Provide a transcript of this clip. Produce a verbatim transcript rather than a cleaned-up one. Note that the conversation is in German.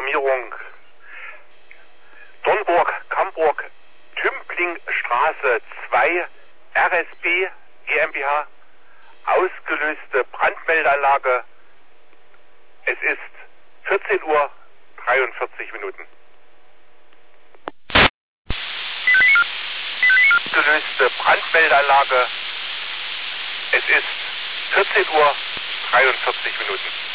Alarmierung. Dornburg, Camburg, Tümplingstraße zwei, R S B GmbH, ausgelöste Brandmeldeanlage. Es ist vierzehn Uhr dreiundvierzig Minuten. Ausgelöste Brandmeldeanlage. Es ist vierzehn Uhr dreiundvierzig Minuten.